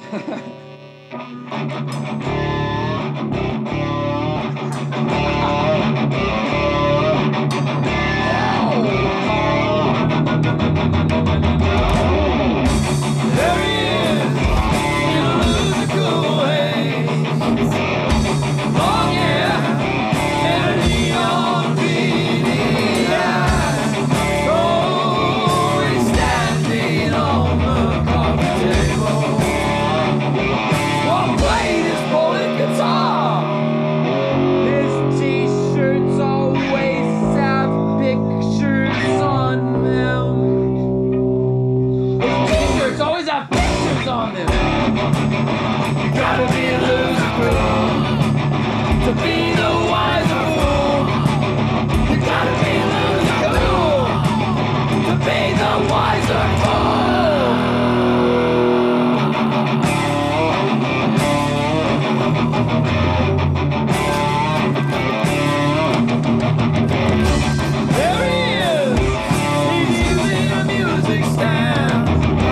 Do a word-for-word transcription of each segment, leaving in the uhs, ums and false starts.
On them. You gotta be a loser girl to be the wiser fool. You gotta be a loser girl to be the wiser fool. There he is. He's using a music stand.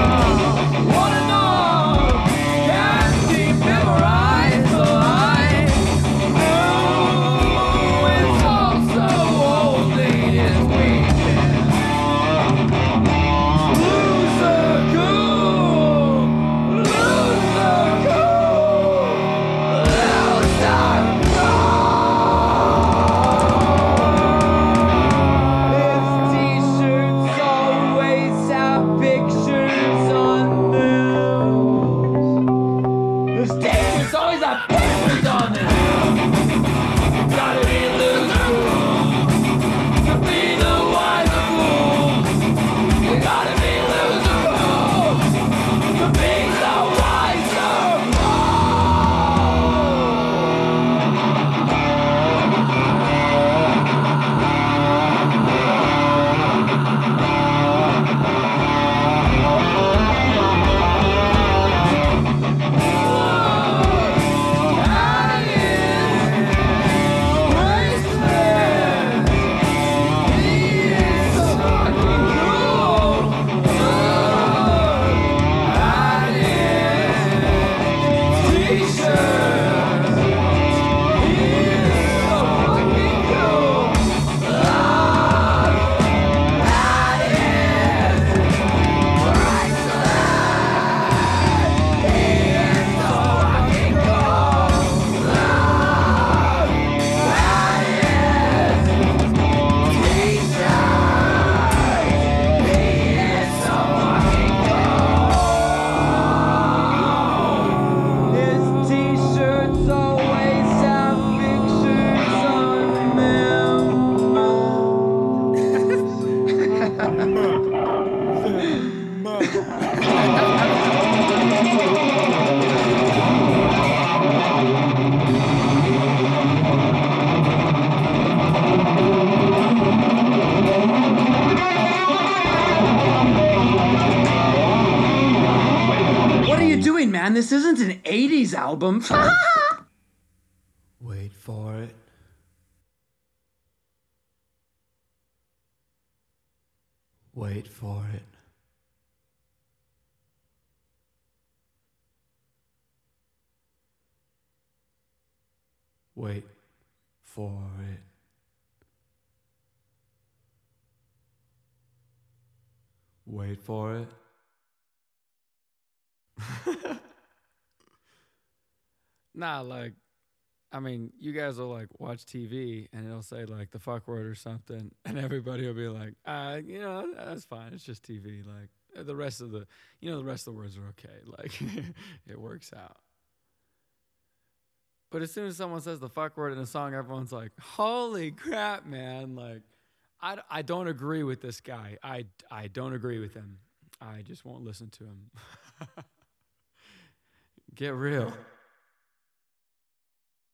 Man, this isn't an eighties album. Wait for it. Wait for it. Wait for it. Wait for it. Nah, like, I mean, you guys will like watch T V and it'll say like the fuck word or something, and everybody will be like, uh, you know, that's fine. It's just T V. Like the rest of the, you know, the rest of the words are okay. Like it works out. But as soon as someone says the fuck word in a song, everyone's like, holy crap, man. Like, I, I don't agree with this guy. I, I don't agree with him. I just won't listen to him. Get real.